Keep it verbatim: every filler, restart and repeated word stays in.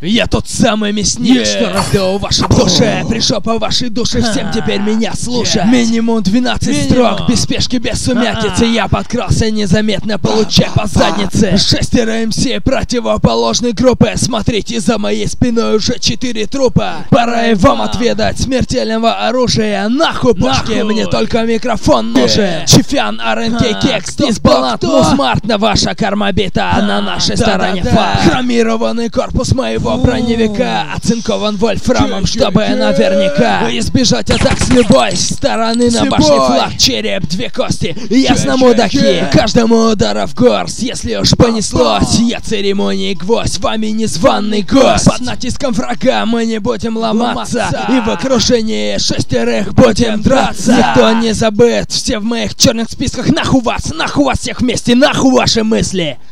Я тот самый мясник, yeah. что раздал ваши души. oh. Пришел по вашей душе, всем ah. теперь меня слушать. yeah. Минимум двенадцать строк, без спешки, без сумятицы. ah. Я подкрался незаметно, получай по заднице. Шестеро МС противоположной группы. Смотрите, за моей спиной уже четыре трупа. Пора и вам отведать смертельного оружия. Нахуй пушки, мне только микрофон нужен. yeah. Чифян, РНК, кекс, дисбаланс, мусмарт. На ваша кормобита, а на нашей стороне факт. Хромированный корпус моего броневика оцинкован вольфрамом, чтобы наверняка избежать атак с любой стороны. На башне флаг, череп, две кости, ясно мудаки. Каждому удара в горсть, если уж понеслось. Я церемонии гвоздь, вами незваный гость. Под натиском врага мы не будем ломаться, и в окружении шестерых будем драться. Никто не забыт, все в моих черных списках. Нахуй вас, нахуй вас всех вместе, нахуй ваши мысли.